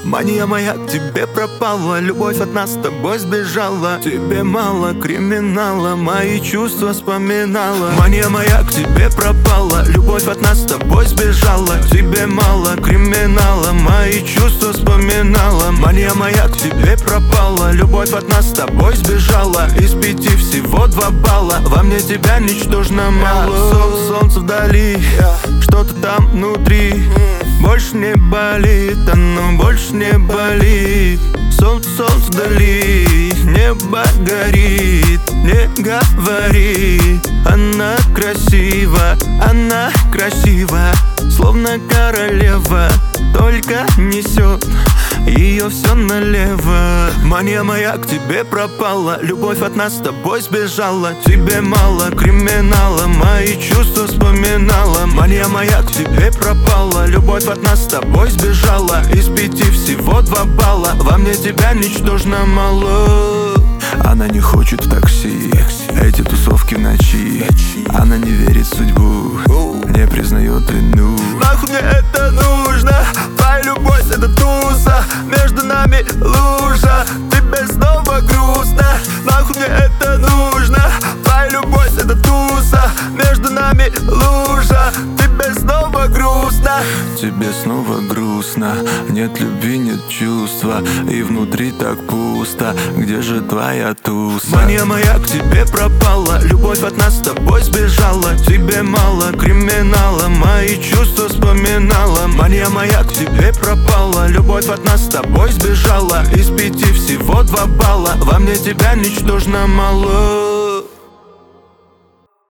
Мания моя к тебе пропала, любовь от нас с тобой сбежала. Тебе мало криминала, мои чувства вспоминала. Мания моя к тебе пропала, любовь от нас с тобой сбежала. Тебе мало криминала, мои чувства вспоминала. Мания моя к тебе пропала, любовь от нас с тобой сбежала. Из 5 всего 2 балла, во мне тебя ничтожно мало. Солнце вдали, что-то там внутри. Больше не болит, оно больше не болит. Солнце вдали, небо горит. Не говори, она красива, словно королева, только несет ее все налево. Мания моя к тебе пропала, любовь от нас с тобой сбежала. Тебе мало криминала, мои чувства вспоминала. Мания моя к тебе пропала, любовь от нас с тобой сбежала. Из 5 всего 2 балла, во мне тебя ничтожно мало. Она не хочет в такси, эти тусовки в ночи. Она не верит в судьбу, не признает вину. Нахуй мне это нужно, твоя любовь это туса. Между нами лужа, тебе снова грустно. Нахуй мне это нужно, твоя любовь это туса. Между нами лужа, тебе снова грустно. Тебе снова грустно, нет любви, нет чувства. И внутри так пусто, где же твоя туса? Мания моя к тебе пропала, любовь от нас с тобой сбежала. Тебе мало криминала, мои чувства вспоминала. Мания моя к тебе пропала, любовь от нас с тобой сбежала. Из 5 всего 2 балла, во мне тебя ничтожно мало.